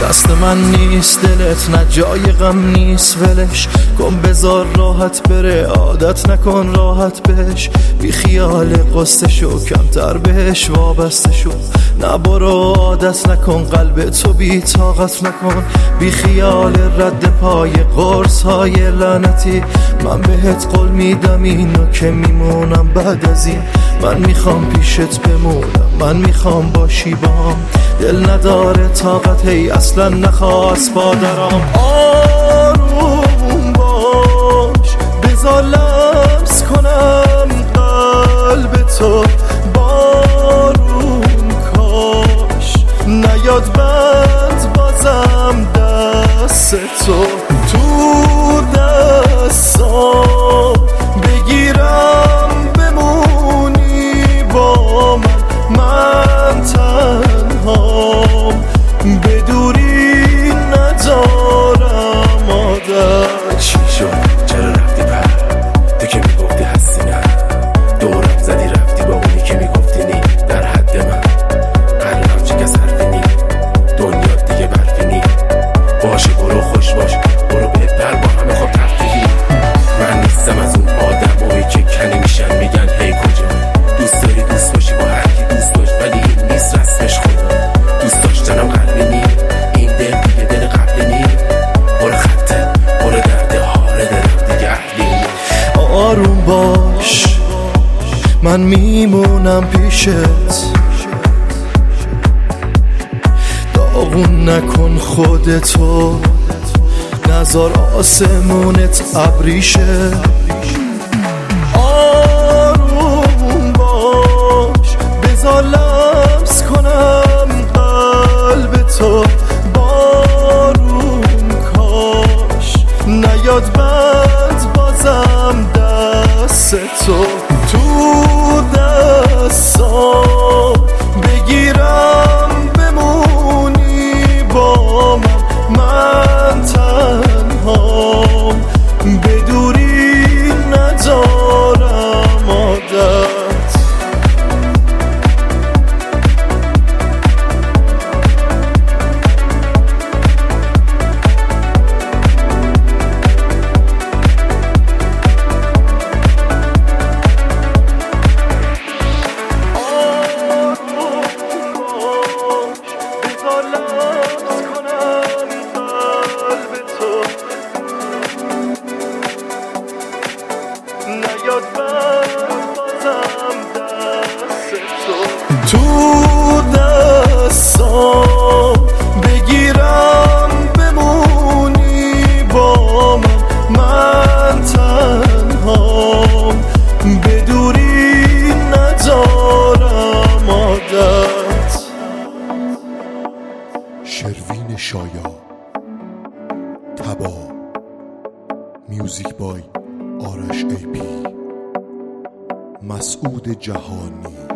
دست من نیست دلت، نه جای غم نیست ولش کن، بذار راحت بره، عادت نکن راحت بهش، بی خیال قصه شو، کمتر بهش وابسته شو، نه برو عادت نکن، قلب تو بی طاقت نکن، بی خیال رد پای قرص های لعنتی. من بهت قول میدم اینو که میمونم بعد از این، من میخوام پیشت بمونم، من میخوام باشی باهم، دل نداره طاقت هی اصلا نخواست پادرام. آروم باش بذار لمس کنم قلب تو، بارون کاش نیاد بند بازم دست تو، تو دستام بگیرم بمونی با من تنهام، بدوری ندارم عادت. چی شد؟ چرا رفتی پر؟ تو که میگفتی هستی نه، دورم زدی رفتی با اونی که میگفتی نی، در حد من قلبم چه کس حرفی نی، دنیا دیگه برفی نی، باشه برو خوش باش، برو بهتر با همه خواب تفتگی. من نیستم از اون آدمایی که کنی میشن میگن هی کجا، دوست داری دوست باشی با هر کی دوست باش، ولی این نیست رسمش خدا، دوست داشتنم قلبی نی، این دل دیگه دل قبلی نی، برو خطه برو درده هاره درم دیگه اهلی نی. آروم باش من میمونم پیشت، داغون نکن خودتو، نذار آسمونت ابریشه. آروم باش بذار لمس کنم قلب تو، بارون کاش نیاد بند بازم دست تو، تو دستام بگیرم بمونی با من تنهام، بدوری ندارم عادت. تو دستام بگیرم بمونی با من تنهام، بدوری ندارم عادت. شروین شایا، تبا، میوزیک بای آرش ای پی، مسعود جهانی.